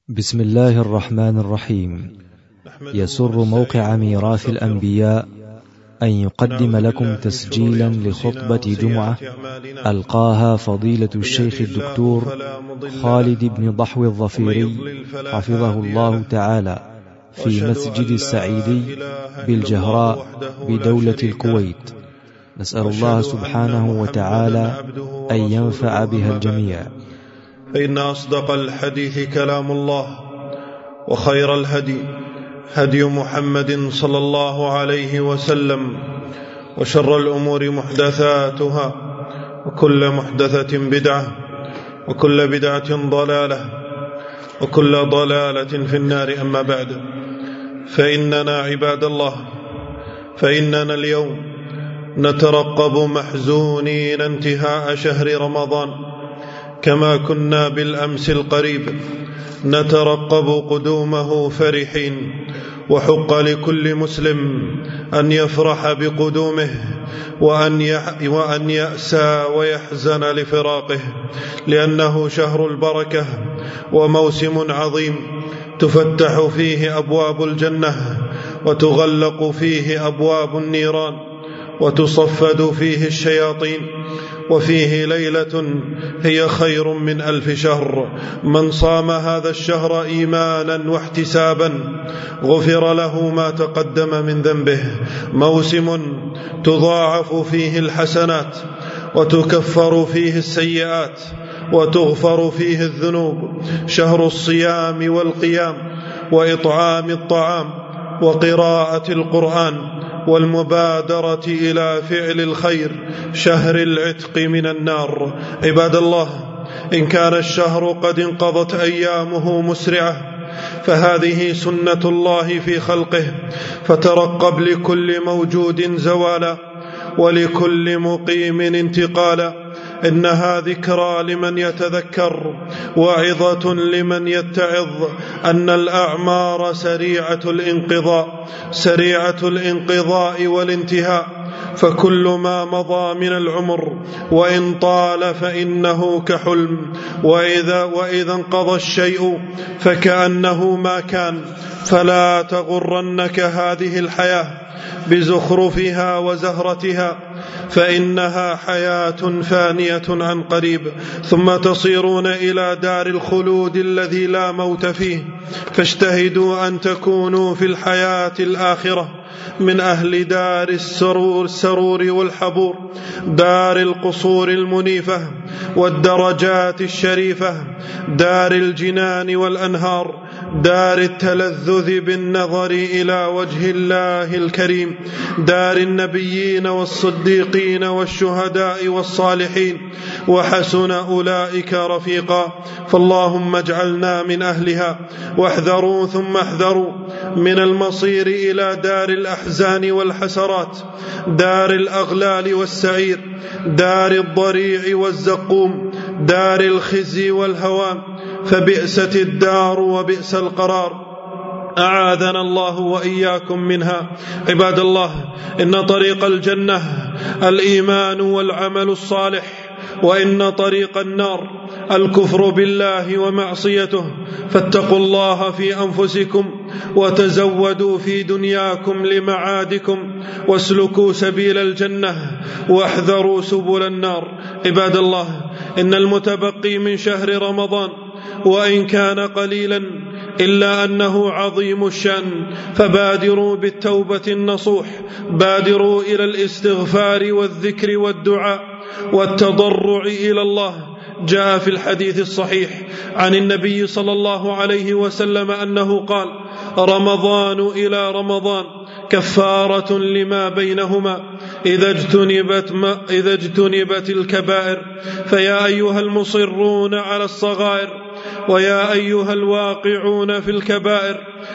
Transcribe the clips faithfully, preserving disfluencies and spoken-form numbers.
بسم الله الرحمن الرحيم. يسر موقع ميراث الأنبياء أن يقدم لكم تسجيلا لخطبة جمعة ألقاها فضيلة الشيخ الدكتور خالد بن ضحو الظفيري حفظه الله تعالى في مسجد السعيدي بالجهراء بدولة الكويت. نسأل الله سبحانه وتعالى أن ينفع بها الجميع. فإن أصدق الحديث كلام الله، وخير الهدي هدي محمد صلى الله عليه وسلم، وشر الأمور محدثاتها، وكل محدثة بدعة، وكل بدعة ضلالة، وكل ضلالة في النار. أما بعد، فإننا عباد الله فإننا اليوم نترقب محزونين انتهاء شهر رمضان، كما كنا بالأمس القريب نترقب قدومه فرحين. وحق لكل مسلم أن يفرح بقدومه وأن وأن يأسى ويحزن لفراقه، لأنه شهر البركة وموسم عظيم تفتح فيه أبواب الجنة، وتغلق فيه أبواب النيران، وتصفد فيه الشياطين، وفيه ليلة هي خير من ألف شهر. من صام هذا الشهر إيمانا واحتسابا غفر له ما تقدم من ذنبه. موسم تضاعف فيه الحسنات، وتكفر فيه السيئات، وتغفر فيه الذنوب. شهر الصيام والقيام، وإطعام الطعام، وقراءة القرآن، والمبادرة إلى فعل الخير. شهر العتق من النار. عباد الله، إن كان الشهر قد انقضت أيامه مسرعة، فهذه سنة الله في خلقه، فترقب لكل موجود زوالا، ولكل مقيم انتقالا. إنها ذكرى لمن يتذكر، وعظة لمن يتعظ، أن الأعمار سريعة الانقضاء سريعة الانقضاء والانتهاء، فكل ما مضى من العمر وإن طال فإنه كحلم، وإذا, وإذا انقضى الشيء فكأنه ما كان. فلا تغرنك هذه الحياة بزخرفها وزهرتها، فإنها حياة فانية عن قريب، ثم تصيرون إلى دار الخلود الذي لا موت فيه. فاجتهدوا أن تكونوا في الحياة الآخرة من أهل دار السرور, السرور والحبور، دار القصور المنيفة والدرجات الشريفة، دار الجنان والأنهار، دار التلذذ بالنظر إلى وجه الله الكريم، دار النبيين والصديقين والشهداء والصالحين، وحسن أولئك رفيقا. فاللهم اجعلنا من أهلها. واحذروا ثم احذروا من المصير إلى دار الأحزان والحسرات، دار الأغلال والسعير، دار الضريع والزقوم، دار الخزي والهوان. فبئست الدار وبئس القرار، أعاذنا الله وإياكم منها. عباد الله، إن طريق الجنة الإيمان والعمل الصالح، وإن طريق النار الكفر بالله ومعصيته. فاتقوا الله في أنفسكم، وتزودوا في دنياكم لمعادكم، واسلكوا سبيل الجنة، واحذروا سبل النار. عباد الله، إن المتبقي من شهر رمضان وإن كان قليلا إلا أنه عظيم الشأن، فبادروا بالتوبة النصوح، بادروا إلى الاستغفار والذكر والدعاء والتضرع إلى الله. جاء في الحديث الصحيح عن النبي صلى الله عليه وسلم أنه قال: رمضان إلى رمضان كفارة لما بينهما إذا اجتنبت, ما إذا اجتنبت الكبائر. فيا أيها المصرون على الصغائر، ويا أيها الواقعون في الكبائر،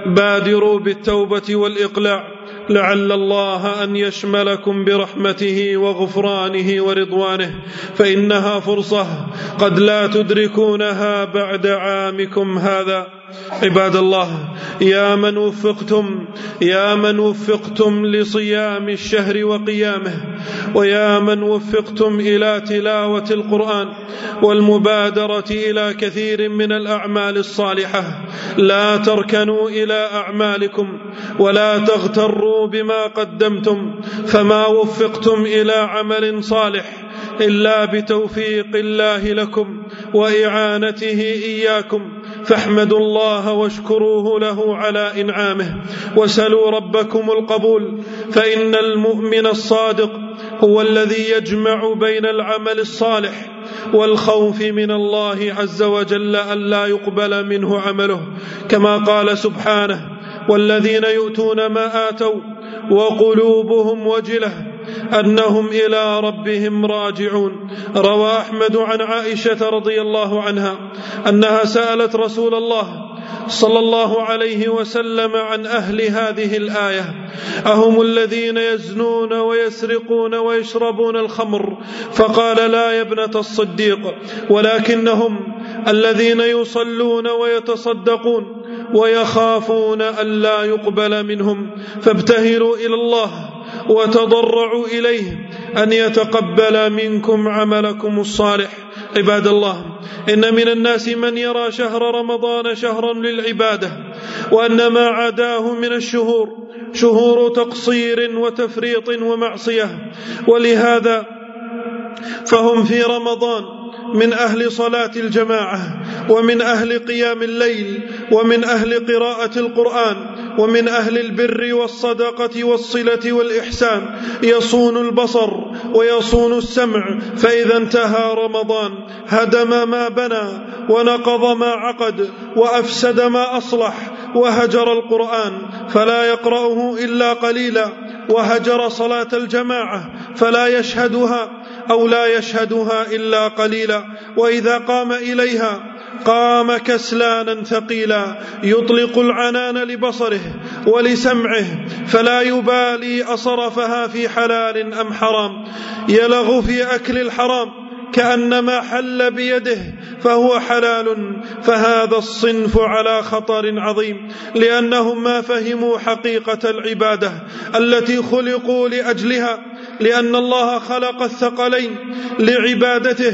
بادروا بالتوبة والإقلاع، لعل الله أن يشملكم برحمته وغفرانه ورضوانه، فإنها فرصة قد لا تدركونها بعد عامكم هذا. عباد الله، يا من وفقتم يا من وفقتم لصيام الشهر وقيامه، ويا من وفقتم إلى تلاوة القرآن والمبادرة إلى كثير من الأعمال الصالحة، لا تركنوا إلى أعمالكم ولا تغتروا بما قدمتم، فما وفقتم إلى عمل صالح إلا بتوفيق الله لكم وإعانته إياكم، فاحمدوا الله واشكروه له على إنعامه، وسلوا ربكم القبول، فإن المؤمن الصادق هو الذي يجمع بين العمل الصالح والخوف من الله عز وجل ألا يقبل منه عمله، كما قال سبحانه: والذين يؤتون ما آتوا وقلوبهم وجلة أنهم إلى ربهم راجعون. روى أحمد عن عائشة رضي الله عنها أنها سألت رسول الله صلى الله عليه وسلم عن أهل هذه الآية: أهم الذين يزنون ويسرقون ويشربون الخمر؟ فقال: لا يا ابنة الصديق، ولكنهم الذين يصلون ويتصدقون ويخافون ألا يقبل منهم، فابتهلوا إلى الله وتضرعوا إليه أن يتقبل منكم عملكم الصالح. عباد الله، إن من الناس من يرى شهر رمضان شهرا للعبادة، وأن ما عداه من الشهور شهور تقصير وتفريط ومعصية، ولهذا فهم في رمضان من أهل صلاة الجماعة، ومن أهل قيام الليل، ومن أهل قراءة القرآن، ومن أهل البر والصدقة والصلة والإحسان، يصون البصر ويصون السمع، فإذا انتهى رمضان هدم ما بنى ونقض ما عقد وأفسد ما أصلح، وهجر القرآن فلا يقرأه إلا قليلا، وهجر صلاة الجماعة فلا يشهدها أو لا يشهدها إلا قليلا، وإذا قام إليها قام كسلانا ثقيلا، يطلق العنان لبصره ولسمعه فلا يبالي أصرفها في حلال أم حرام، يلغ في أكل الحرام كأنما حل بيده فهو حلال، فهذا الصنف على خطر عظيم، لأنهم ما فهموا حقيقة العبادة التي خلقوا لأجلها، لأن الله خلق الثقلين لعبادته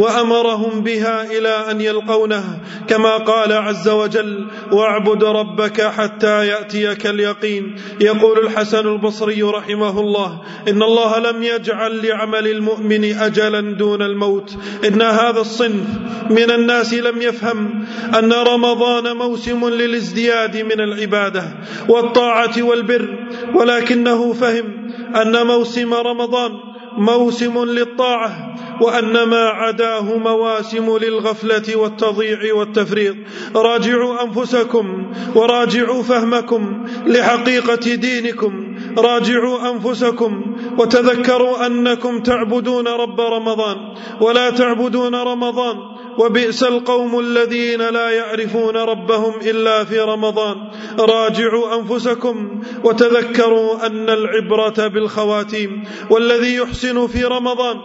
وأمرهم بها إلى أن يلقونه، كما قال عز وجل: واعبد ربك حتى يأتيك اليقين. يقول الحسن البصري رحمه الله: إن الله لم يجعل لعمل المؤمن أجلا دون الموت. إن هذا الصنف من الناس لم يفهم أن رمضان موسم للازدياد من العبادة والطاعة والبر، ولكنه فهم أن موسم رمضان موسم للطاعة، وأن ما عداه مواسم للغفلة والتضييع والتفريط. راجعوا أنفسكم وراجعوا فهمكم لحقيقة دينكم، راجعوا أنفسكم وتذكروا أنكم تعبدون رب رمضان ولا تعبدون رمضان، وبئس القوم الذين لا يعرفون ربهم إلا في رمضان. راجعوا أنفسكم وتذكروا أن العبرة بالخواتيم، والذي يحسن في رمضان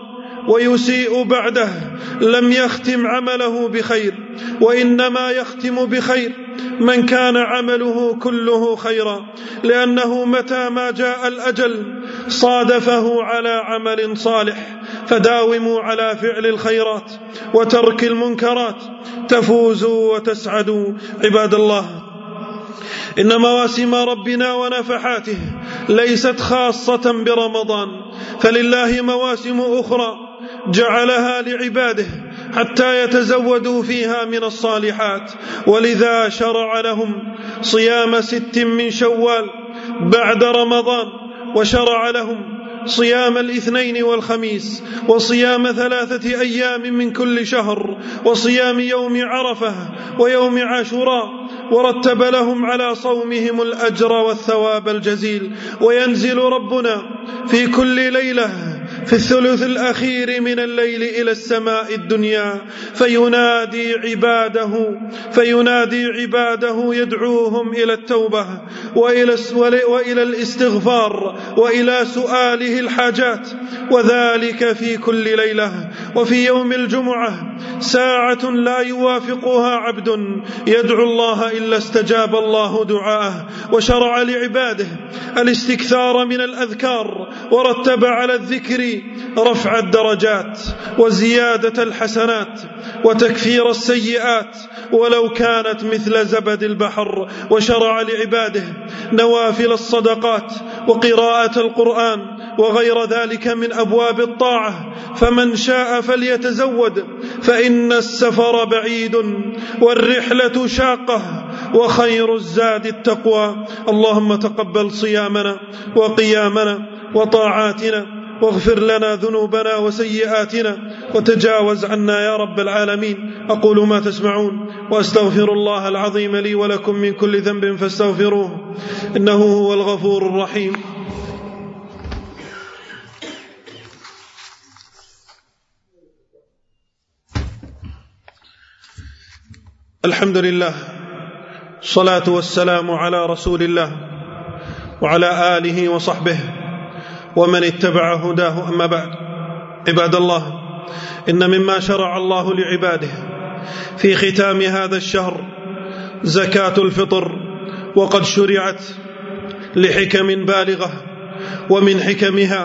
ويسيء بعده لم يختم عمله بخير، وإنما يختم بخير من كان عمله كله خيرا، لأنه متى ما جاء الأجل صادفه على عمل صالح. فداوموا على فعل الخيرات وترك المنكرات تفوزوا وتسعدوا. عباد الله، إن مواسم ربنا ونفحاته ليست خاصة برمضان، فلله مواسم أخرى جعلها لعباده حتى يتزودوا فيها من الصالحات، ولذا شرع لهم صيام ست من شوال بعد رمضان، وشرع لهم صيام الاثنين والخميس، وصيام ثلاثة أيام من كل شهر، وصيام يوم عرفة ويوم عاشوراء، ورتب لهم على صومهم الأجر والثواب الجزيل. وينزل ربنا في كل ليلة في الثلث الأخير من الليل إلى السماء الدنيا فينادي عباده فينادي عباده يدعوهم إلى التوبة وإلى وإلى الاستغفار وإلى سؤاله الحاجات، وذلك في كل ليلة. وفي يوم الجمعة ساعة لا يوافقها عبد يدعو الله إلا استجاب الله دعاءه، وشرع لعباده الاستكثار من الأذكار، ورتب على الذكر رفع الدرجات وزيادة الحسنات وتكفير السيئات ولو كانت مثل زبد البحر، وشرع لعباده نوافل الصدقات وقراءة القرآن وغير ذلك من أبواب الطاعة. فمن شاء فليتزود فإن السفر بعيد والرحلة شاقة وخير الزاد التقوى. اللهم تقبل صيامنا وقيامنا وطاعاتنا، واغفر لنا ذنوبنا وسيئاتنا، وتجاوز عنا يا رب العالمين. أقول ما تسمعون وأستغفر الله العظيم لي ولكم من كل ذنب فاستغفروه إنه هو الغفور الرحيم. الحمد لله، الصلاة والسلام على رسول الله وعلى آله وصحبه ومن اتبع هداه، أما بعد. عباد الله، إن مما شرع الله لعباده في ختام هذا الشهر زكاة الفطر، وقد شرعت لحكم بالغة، ومن حكمها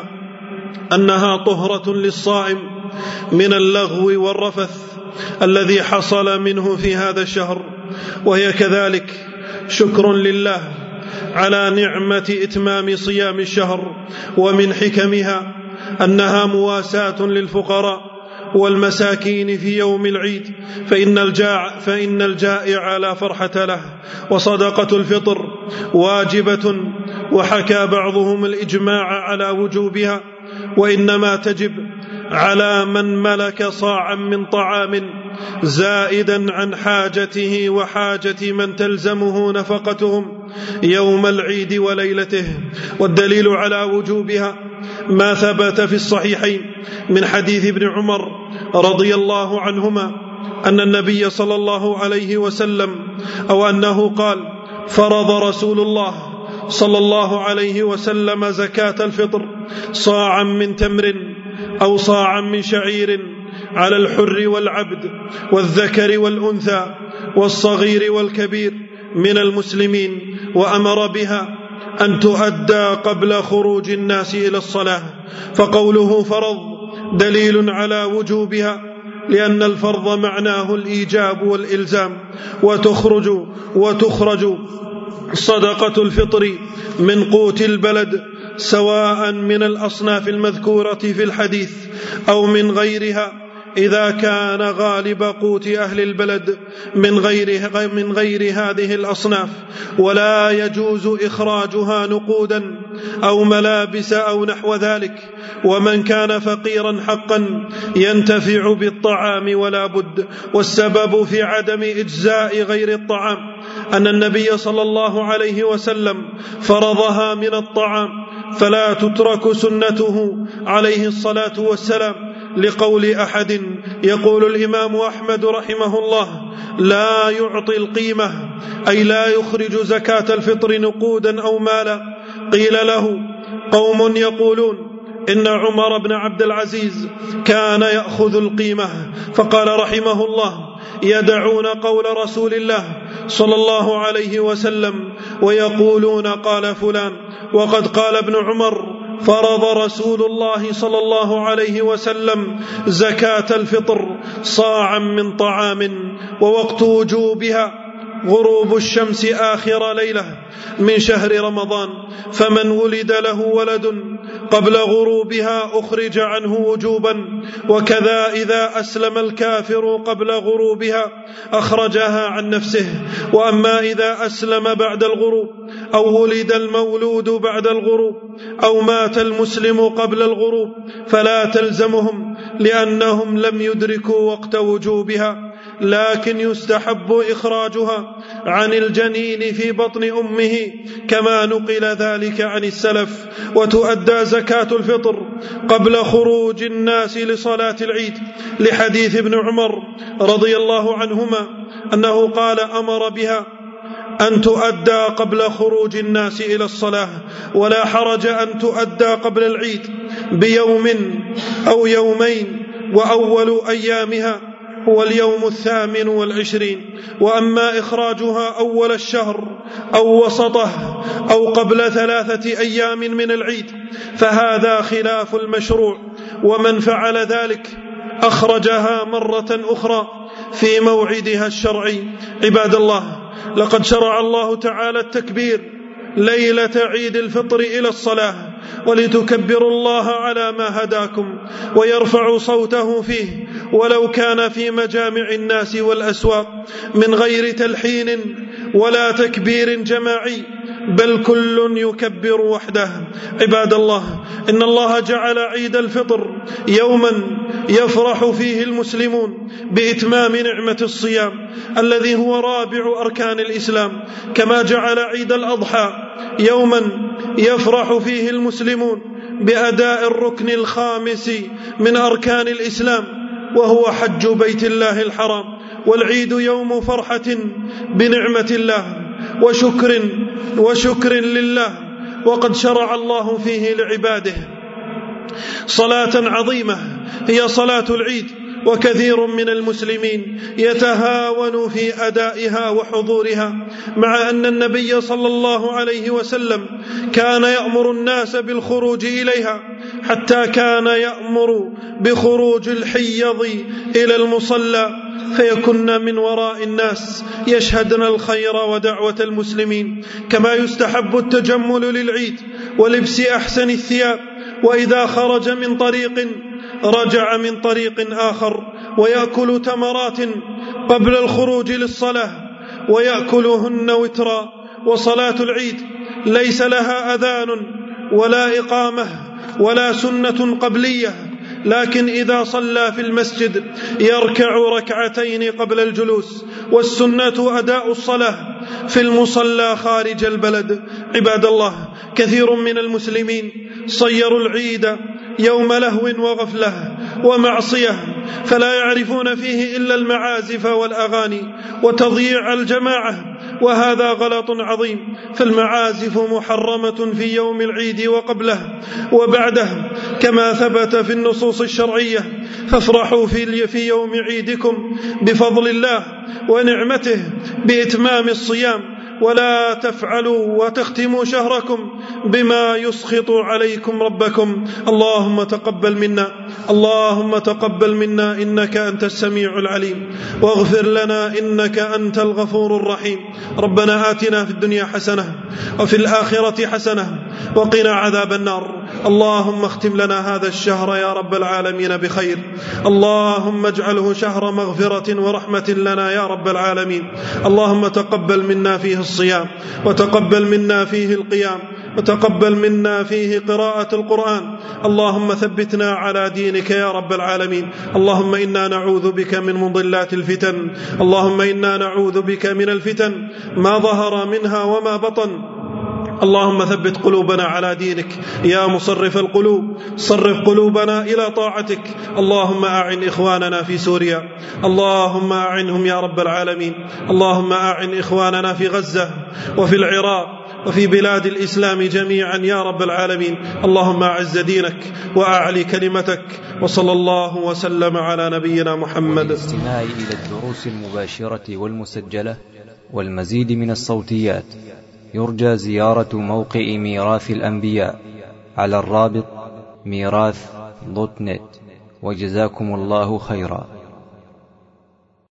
أنها طهرة للصائم من اللغو والرفث الذي حصل منه في هذا الشهر، وهي كذلك شكر لله على نعمة إتمام صيام الشهر. ومن حكمها أنها مواساة للفقراء والمساكين في يوم العيد، فإن الجائع, فإن الجائع لا فرحة له. وصدقة الفطر واجبة، وحكى بعضهم الإجماع على وجوبها، وإنما تجب على من ملك صاعا من طعام زائدا عن حاجته وحاجة من تلزمه نفقتهم يوم العيد وليلته. والدليل على وجوبها ما ثبت في الصحيحين من حديث ابن عمر رضي الله عنهما أن النبي صلى الله عليه وسلم أو أنه قال: فرض رسول الله صلى الله عليه وسلم زكاة الفطر صاعا من تمر أو صاعا من شعير على الحر والعبد والذكر والأنثى والصغير والكبير من المسلمين، وأمر بها أن تؤدى قبل خروج الناس إلى الصلاة. فقوله فرض دليل على وجوبها، لأن الفرض معناه الإيجاب والإلزام. وتخرج وتخرج صدقة الفطر من قوت البلد، سواء من الأصناف المذكورة في الحديث أو من غيرها، إذا كان غالب قوت أهل البلد من غير, من غير هذه الأصناف. ولا يجوز إخراجها نقودا أو ملابس أو نحو ذلك. ومن كان فقيرا حقا ينتفع بالطعام ولا بد. والسبب في عدم إجزاء غير الطعام أن النبي صلى الله عليه وسلم فرضها من الطعام، فلا تترك سنته عليه الصلاة والسلام، لقول أحد يقول الإمام أحمد رحمه الله: لا يعطي القيمة، أي لا يخرج زكاة الفطر نقودا أو مالا. قيل له: قوم يقولون إن عمر بن عبد العزيز كان يأخذ القيمة. فقال رحمه الله: يدعون قول رسول الله صلى الله عليه وسلم ويقولون قال فلان. وقد قال ابن عمر: فرض رسول الله صلى الله عليه وسلم زكاة الفطر صاعا من طعام، ووقت وجوبها غروب الشمس آخر ليلة من شهر رمضان. فمن ولد له ولد قبل غروبها أخرج عنه وجوبا، وكذا إذا أسلم الكافر قبل غروبها أخرجها عن نفسه. وأما إذا أسلم بعد الغروب أو ولد المولود بعد الغروب أو مات المسلم قبل الغروب فلا تلزمهم، لأنهم لم يدركوا وقت وجوبها. لكن يستحب إخراجها عن الجنين في بطن أمه كما نقل ذلك عن السلف. وتؤدى زكاة الفطر قبل خروج الناس لصلاة العيد لحديث ابن عمر رضي الله عنهما أنه قال أمر بها أن تؤدى قبل خروج الناس إلى الصلاة، ولا حرج أن تؤدى قبل العيد بيوم أو يومين، وأول أيامها هو اليوم الثامن والعشرين. وأما إخراجها أول الشهر أو وسطه أو قبل ثلاثة أيام من العيد فهذا خلاف المشروع، ومن فعل ذلك أخرجها مرة أخرى في موعدها الشرعي. عباد الله، لقد شرع الله تعالى التكبير ليلة عيد الفطر إلى الصلاة ولتكبروا الله على ما هداكم، ويرفع صوته فيه ولو كان في مجامع الناس والأسواق من غير تلحين ولا تكبير جماعي، بل كل يكبر وحده. عباد الله، إن الله جعل عيد الفطر يوما يفرح فيه المسلمون بإتمام نعمة الصيام الذي هو رابع أركان الإسلام، كما جعل عيد الأضحى يوما يفرح فيه المسلمون بأداء الركن الخامس من أركان الإسلام وهو حج بيت الله الحرام. والعيد يوم فرحة بنعمة الله وشكر وشكر لله، وقد شرع الله فيه لعباده صلاة عظيمة هي صلاة العيد، وكثير من المسلمين يتهاون في أدائها وحضورها، مع أن النبي صلى الله عليه وسلم كان يأمر الناس بالخروج إليها، حتى كان يأمر بخروج الحيض إلى المصلى فيكن من وراء الناس يشهدن الخير ودعوة المسلمين. كما يستحب التجمل للعيد ولبس أحسن الثياب، وإذا خرج من طريق رجع من طريق آخر، ويأكل تمرات قبل الخروج للصلاة ويأكلهن وترا. وصلاة العيد ليس لها أذان ولا إقامة ولا سنة قبلية، لكن إذا صلى في المسجد يركع ركعتين قبل الجلوس، والسنة أداء الصلاة في المصلى خارج البلد. عباد الله، كثير من المسلمين صيروا العيد يوم لهو وغفلة ومعصية، فلا يعرفون فيه إلا المعازف والأغاني وتضييع الجماعة، وهذا غلط عظيم. فالمعازف محرمة في يوم العيد وقبله وبعده كما ثبت في النصوص الشرعية. فافرحوا في يوم عيدكم بفضل الله ونعمته بإتمام الصيام، ولا تفعلوا وتختموا شهركم بما يسخط عليكم ربكم. اللهم تقبل منا اللهم تقبل منا إنك أنت السميع العليم، واغفر لنا إنك أنت الغفور الرحيم. ربنا آتنا في الدنيا حسنة وفي الآخرة حسنة وقنا عذاب النار. اللهم اختم لنا هذا الشهر يا رب العالمين بخير، اللهم اجعله شهر مغفرة ورحمة لنا يا رب العالمين. اللهم تقبل منا فيه الصيام، وتقبل منا فيه القيام، وتقبل منا فيه قراءة القرآن. اللهم ثبتنا على دينك يا رب العالمين. اللهم إنا نعوذ بك من مضلات الفتن، اللهم إنا نعوذ بك من الفتن ما ظهر منها وما بطن. اللهم ثبت قلوبنا على دينك يا مصرف القلوب، صرف قلوبنا إلى طاعتك. اللهم أعن إخواننا في سوريا، اللهم أعنهم يا رب العالمين. اللهم أعن إخواننا في غزة وفي العراق وفي بلاد الإسلام جميعا يا رب العالمين. اللهم أعز دينك وأعلي كلمتك، وصلى الله وسلم على نبينا محمد. للاستماع إلى الدروس المباشرة والمسجلة والمزيد من الصوتيات يرجى زيارة موقع ميراث الأنبياء على الرابط ميراث دوت نت. وجزاكم الله خيرا.